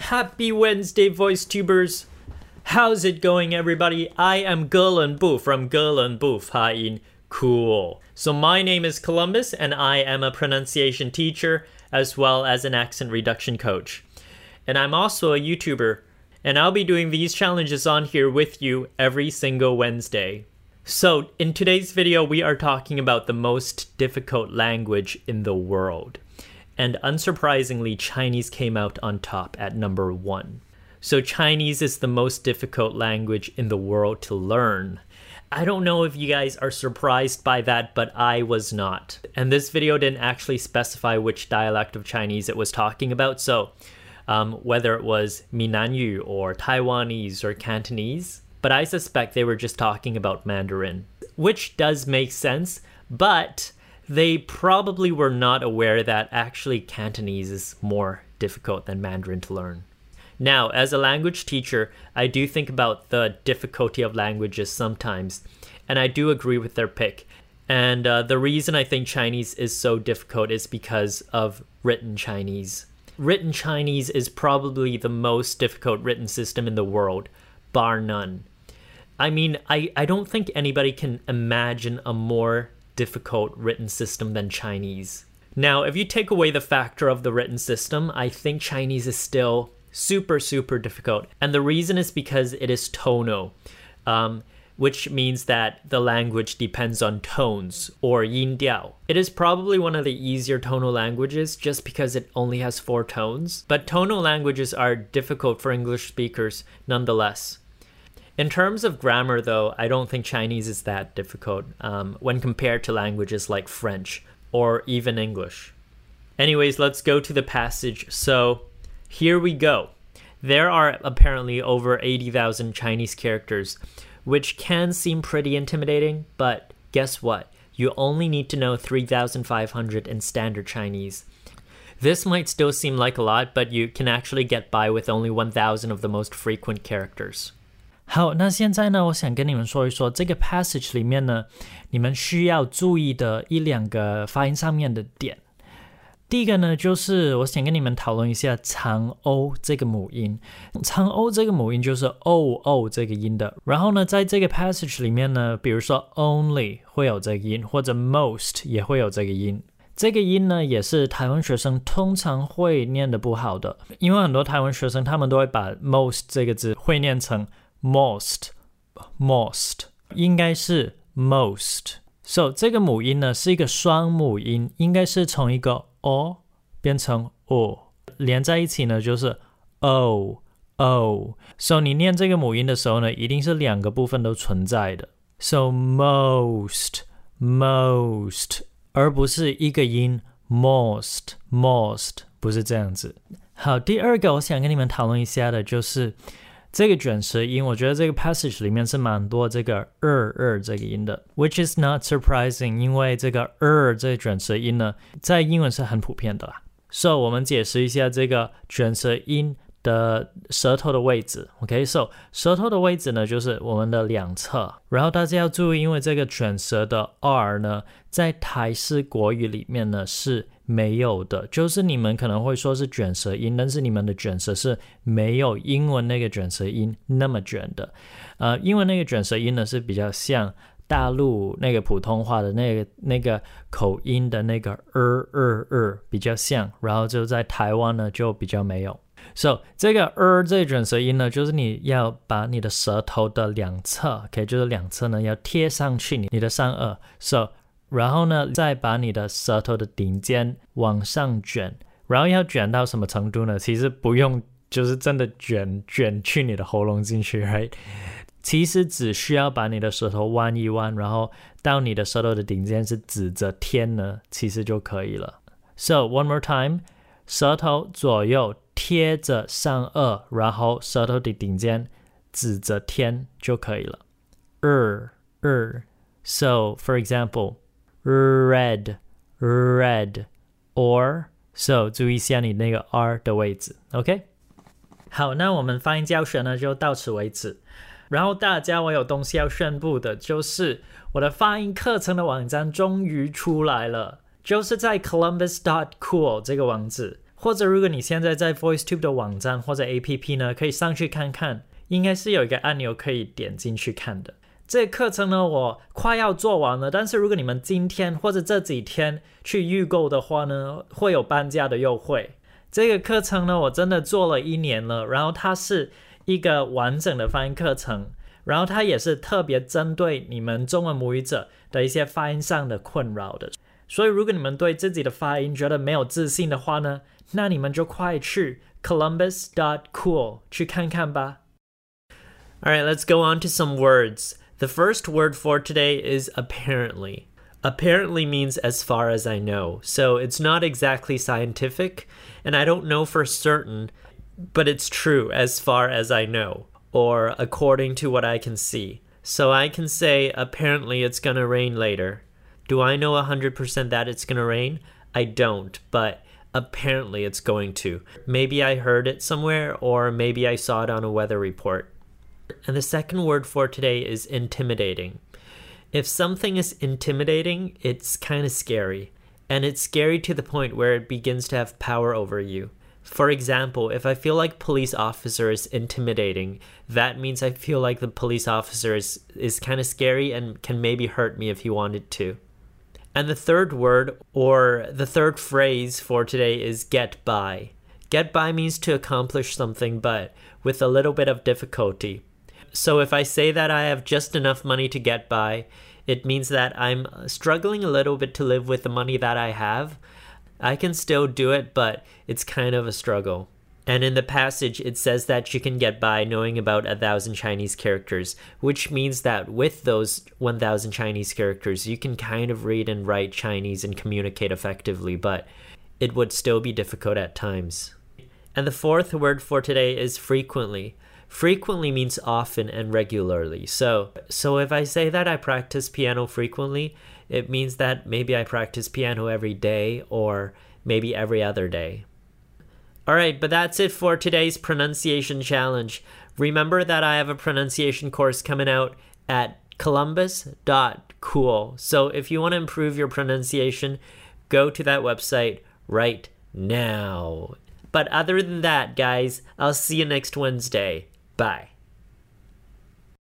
Happy Wednesday, VoiceTubers! How's it going, everybody? I am Gelenbu from Gelenbu Hain Cool. So my name is Columbus, and I am a pronunciation teacher as well as an accent reduction coach. And I'm also a YouTuber, and I'll be doing these challenges on here with you every single Wednesday. So in today's video, we are talking about the most difficult language in the world. And unsurprisingly, Chinese came out on top at number 1. So Chinese is the most difficult language in the world to learn. I don't know if you guys are surprised by that, but I was not. And this video didn't actually specify which dialect of Chinese it was talking about, so whether it was Minanyu or Taiwanese or Cantonese, but I suspect they were just talking about Mandarin, which does make sense, but they probably were not aware that actually Cantonese is more difficult than Mandarin to learn. Now, as a language teacher, I do think about the difficulty of languages sometimes, and I do agree with their pick. And the reason I think Chinese is so difficult is because of written Chinese. Written Chinese is probably the most difficult written system in the world, bar none. I mean, I don't think anybody can imagine a more difficult written system than Chinese. Now, if you take away the factor of the written system, I think Chinese is still super difficult. And the reason is because it is tonal, which means that the language depends on tones or yin diao. It is probably one of the easier tonal languages just because it only has 4 tones. But tonal languages are difficult for English speakers nonetheless. In terms of grammar, though, I don't think Chinese is that difficult when compared to languages like French or even English. Anyways, let's go to the passage. So here we go. There are apparently over 80,000 Chinese characters, which can seem pretty intimidating, but guess what? You only need to know 3,500 in standard Chinese. This might still seem like a lot, but you can actually get by with only 1,000 of the most frequent characters. 好，那现在呢，我想跟你们说一说这个 passage 里面呢，你们需要注意的1-2个发音上面的点。第一个呢，就是我想跟你们讨论一下长 O 这个母音。长 O 这个母音就是 O 这个音的。然后呢，在这个 passage 里面呢，比如说 only 会有这个音，或者 most 也会有这个音。这个音呢，也是台湾学生通常会念得不好的，因为很多台湾学生他们都会把 most 这个字会念成most 应该是 most。 So 这个母音呢是一个双母音，应该是从一个 o 变成 o， 连在一起呢就是 o。 So 你念这个母音的时候呢，一定是2个部分都存在的。 So most 而不是一个音 most 不是这样子。好，第二个我想跟你们讨论一下的就是这个卷舌音，我觉得这个 passage 里面是蛮多这个这个音的 which is not surprising， 因为这个这个卷舌音呢在英文是很普遍的啦。 So 我们解释一下这个卷舌音的舌头的位置。 So 舌头的位置呢就是我们的两侧，然后大家要注意，因为这个卷舌的 R 呢在台式国语里面呢是没有的，就是你们可能会说是卷舌音，但是你们的卷舌是没有英文那个卷舌音那么卷的。英文那个卷舌音呢是比较像大陆那个普通话的那个口音的那个比较像，然后就在台湾呢就比较没有。So 这个这个卷舌音呢，就是你要把你的舌头的两侧 就是两侧呢要贴上去你的上颚。 So然后呢再把你的舌头的顶尖往上卷，然后要卷到什么程度呢？其实不用就是真的卷去你的喉咙进去 right？ 其实只需要把你的舌头弯一弯，然后到你的舌头的顶尖是指着天呢，其实就可以了。 So one more time， 舌头左右贴着上颚，然后舌头的顶尖指着天就可以了。So for example red or so 注意一下你那个 R 的位置 OK。 好，那我们发音教学呢就到此为止。然后大家我有东西要宣布的，就是我的发音课程的网站终于出来了，就是在 columbus.cool 这个网址。 或者如果你现在在 VoiceTube 的网站或者 APP 呢，可以上去看看，应该是有一个按钮可以点进去看的。这个课程呢，我快要做完了，但是如果你们今天或者这几天去预购的话呢，会有半价的优惠。这个课程呢，我真的做了1年了，然后它是一个完整的发音课程，然后它也是特别针对你们中文母语者的一些发音上的困扰的。所以如果你们对自己的发音觉得没有自信的话呢，那你们就快去 columbus.cool 去看看吧。 Alright, let's go on to some words. The first word for today is apparently. Apparently means as far as I know, so it's not exactly scientific, and I don't know for certain, but it's true as far as I know, or according to what I can see. So I can say, apparently it's gonna rain later. Do I know 100% that it's gonna rain? I don't, but apparently it's going to. Maybe I heard it somewhere, or maybe I saw it on a weather report. And the second word for today is intimidating. If something is intimidating, it's kind of scary. And it's scary to the point where it begins to have power over you. For example, if I feel like police officer is intimidating, that means I feel like the police officer is kind of scary and can maybe hurt me if he wanted to. And the third word, or the third phrase for today is get by. Get by means to accomplish something, but with a little bit of difficulty. So if I say that I have just enough money to get by, it means that I'm struggling a little bit to live with the money that I have. I can still do it, but it's kind of a struggle. And in the passage, it says that you can get by knowing about 1,000 Chinese characters, which means that with those 1,000 Chinese characters, you can kind of read and write Chinese and communicate effectively, but it would still be difficult at times. And the fourth word for today is frequently. Frequently means often and regularly. So if I say that I practice piano frequently, it means that maybe I practice piano every day or maybe every other day. Alright, but that's it for today's pronunciation challenge. Remember that I have a pronunciation course coming out at columbus.cool. So if you want to improve your pronunciation, go to that website right now. But other than that, guys, I'll see you next Wednesday. Bye.